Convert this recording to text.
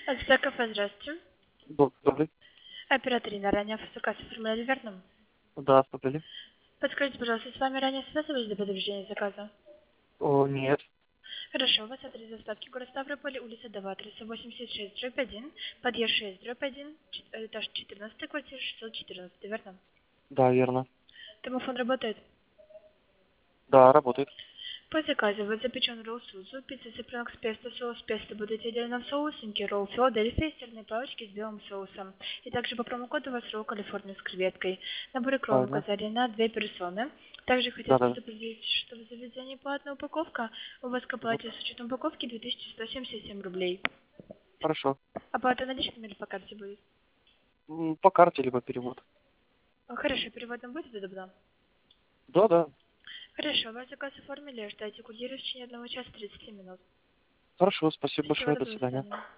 Это кафе, здравствуйте. Добрый. Оператор Инна, ранее ФСК с оформляли верным. Да, смотрели. Подскажите, пожалуйста, с вами ранее связывались для подтверждения заказа? О, нет. Хорошо, у вас адрес доставки город Ставрополь, улица Дова, адреса 86/1, подъезд 6/1, этаж 14, квартира 614, верно? Да, верно. Домофон работает? Да, работает. По заказу вот запечен ролл сузу, пицца цыпленок с песто, соус песто будет отдельно в соусинке, ролл Филадельфия, сырные палочки с белым соусом. И также по промокоду у вас ролл Калифорния с креветкой. Набор икров Правильно. указали на 2 персоны. Также хотелось Да. предупредить, что в заведении платная упаковка. У вас к Мгм. оплате с учетом упаковки 2177 рублей. Хорошо. Оплата наличными или по карте будет? По карте либо перевод. Хорошо, переводом будет удобно? Да. Хорошо, ваш заказ оформили, ждайте курьера в течение 1 часа 30 минут. Хорошо, спасибо Всего большое, до доброго, до свидания. свидания.